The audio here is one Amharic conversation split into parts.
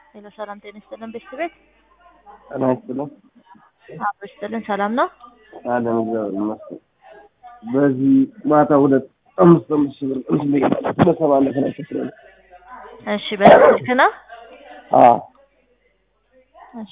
ሄሎ ሰላም ጤና ይስጥልን ቤተሰቤት ጤና ይስጥልን። ይስጥልን ሰላም ነው አለን እግዚአብሔር ይመስገን። በዚህ ማታ 5 ሺህ ብር በሰባነት ነው ተሰራው። እሺ በስልክ ነው እሺ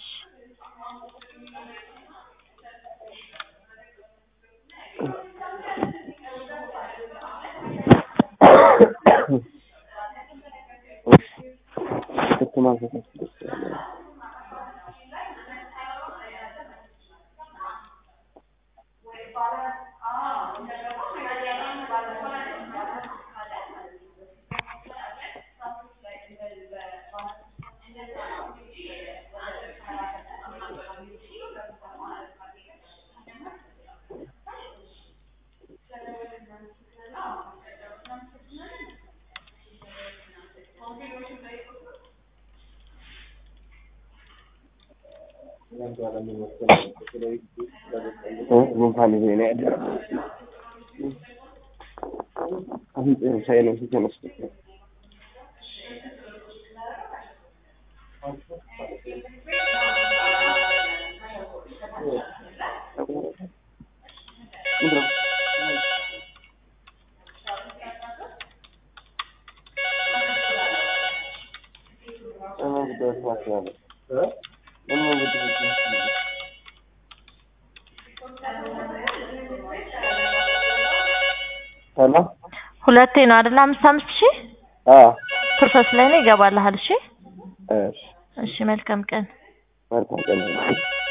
ሄሎ ሁለቴ ነው አይደል 5,000 ፕሮሰስ ላይ ነው ይገባልሃል እሺ እሺ መልካም ቀን መልካም ቀን